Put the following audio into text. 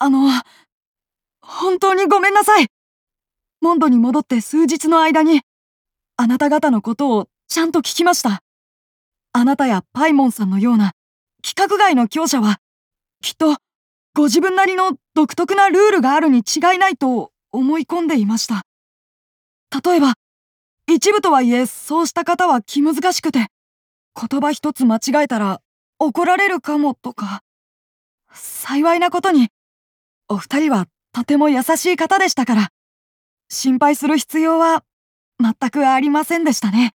あの、本当にごめんなさい。モンドに戻って数日の間に、あなた方のことをちゃんと聞きました。あなたやパイモンさんのような規格外の強者は、きっとご自分なりの独特なルールがあるに違いないと思い込んでいました。例えば、一部とはいえそうした方は気難しくて、言葉一つ間違えたら怒られるかもとか。幸いなことに、お二人はとても優しい方でしたから、心配する必要は全くありませんでしたね。